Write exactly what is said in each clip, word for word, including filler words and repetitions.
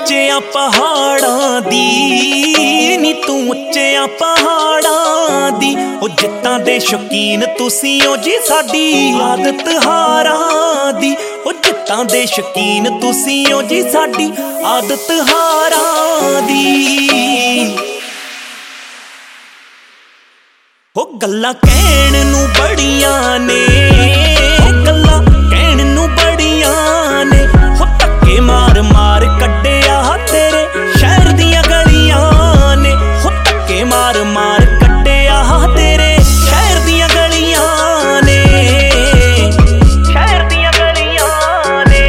ਉੱਚਿਆਂ ਪਹਾੜਾਂ ਦੀ ਨੀ ਤੂੰ ਉੱਚਿਆਂ ਪਹਾੜਾਂ ਦੀ ਉਹ ਜਿੱਤਾਂ ਦੇ ਸ਼ੌਕੀਨ ਤੁਸੀਂ ਹੋ ਜੀ ਸਾਡੀ ਆਦਤ ਹਾਰਾਂ ਦੀ ਉਹ ਜਿੱਤਾਂ ਦੇ ਸ਼ੌਕੀਨ ਤੁਸੀਂ ਹੋ ਜੀ ਸਾਡੀ ਆਦਤ ਹਾਰਾਂ ਦੀ। ਉਹ ਗੱਲਾਂ ਕਹਿਣ ਨੂੰ ਬੜੀਆਂ ਨੇ ਗੱਲਾਂ ਕਹਿਣ ਨੂੰ ਬੜੀਆਂ ਨੇ ਹੋ ਧੱਕੇ ਮਾਰ ਮਾਰ ਕੱਢਿਆ ਤੇਰੇ ਸ਼ਹਿਰ ਦੀਆਂ ਗਲੀਆਂ ਨੇ ਹੋ ਧੱਕੇ ਮਾਰ ਮਾਰ ਕੱਢਿਆ ਤੇਰੇ ਸ਼ਹਿਰ ਦੀਆਂ ਗਲੀਆਂ ਨੇ ਸ਼ਹਿਰ ਦੀਆਂ ਗਲੀਆਂ ਨੇ।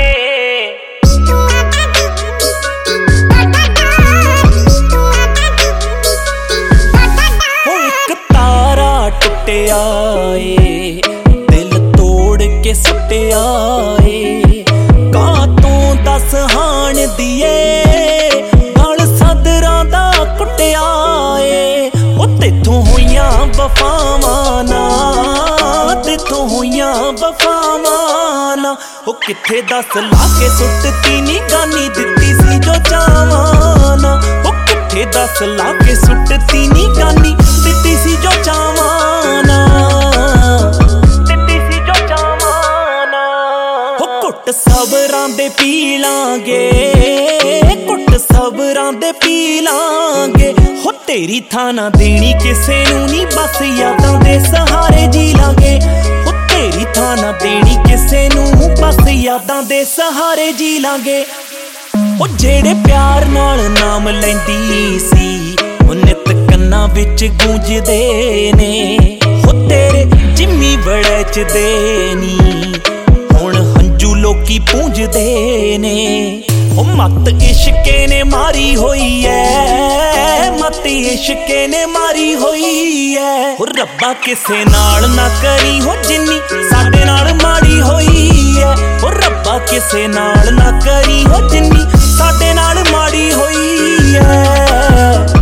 ਹੋ ਇੱਕ ਤਾਰਾ ਟੁੱਟਿਆ ਏ ਦਿਲ ਤੋੜ ਕੇ ਸੁੱਟਿਆ ਏ ਕਾਤੋਂ ਦਸ ਹਾਣ ਦੀਏ ਗਲ ਸਦਰਾਂ ਦਾ ਕੁੱਟਿਆ ਏ ਉਹ ਤੇਥੋਂ ਹੋਈਆਂ ਵਫਾਵਾਂ ਨਾ ਤੇਥੋਂ ਹੋਈਆਂ ਵਫਾਵਾਂ ਨਾ ਉਹ ਕਿੱਥੇ ਦਸ ਲਾ ਕੇ ਸੁੱਟਤੀ ਨੀ ਗਾਨੀ ਦਿੱਤੀ ਸੀ ਜੋ ਚਾਵਾਂ ਨਾ ਉਹ ਕਿੱਥੇ ਦਸ ਲਾ ਕੇ ਸੁੱਟਤੀ ਨੀ ਗਾਨੀ ਦਿੱਤੀ ਸੀ ਜੋ ਚਾਵਾਂ ਨਾ ਦਿੱਤੀ ਸੀ ਜੋ ਚਾਵਾਂ ਨਾ। ਉਹ ਘੁੱਟ ਸਬਰਾਂ ਦੇ ਪੀ ਲਾਂਗੇ ਘੁੱਟ ਸਬਰਾਂ ਦੇ ਪੀ ਲਾਂਗੇ ਹੋ ਤੇਰੀ ਥਾਂ ਨਾ ਦੇਣੀ ਕਿਸੇ ਨੂੰ ਨੀ ਬਸ ਯਾਦਾਂ ਦੇ ਸਹਾਰੇ ਜੀ ਲਾਂਗੇ ਹੋ ਤੇਰੀ ਥਾਂ ਨਾ ਦੇਣੀ ਕਿਸੇ ਨੂੰ ਬਸ ਯਾਦਾਂ ਦੇ ਸਹਾਰੇ ਜੀ ਲਾਂਗੇ। ਉਹ ਜਿਹੜੇ ਪਿਆਰ ਨਾਲ ਨਾਮ ਲੈਂਦੀ ਸੀ ਉਹ ਨਿੱਤ ਕੰਨਾਂ ਵਿੱਚ ਗੂੰਜਦੇ ਨੇ ਹੋ ਤੇਰੇ ਜਿੰਮੀ ਵੜਚਦੇ ਨੀ ਹੁਣ ਹੰਝੂ ਲੋਕੀ ਪੂੰਝਦੇ ਨੇ। ਉਹ ਮੱਤ ਇਸ਼ਕੇ ਨੇ ਮਾਰੀ ਹੋਈ ਐ ਮੱਤ ਇਸ਼ਕੇ ਨੇ ਮਾਰੀ ਹੋਈ ਐ ਉਹ ਰੱਬਾ ਕਿਸੇ ਨਾਲ ਨਾ ਕਰੀ ਹੋ ਜਿੰਨੀ ਸਾਡੇ ਨਾਲ ਮਾੜੀ ਹੋਈ ਐ ਉਹ ਰੱਬਾ ਕਿਸੇ ਨਾਲ ਨਾ ਕਰੀ ਹੋ ਜਿੰਨੀ ਸਾਡੇ ਨਾਲ ਮਾੜੀ ਹੋਈ ਐ।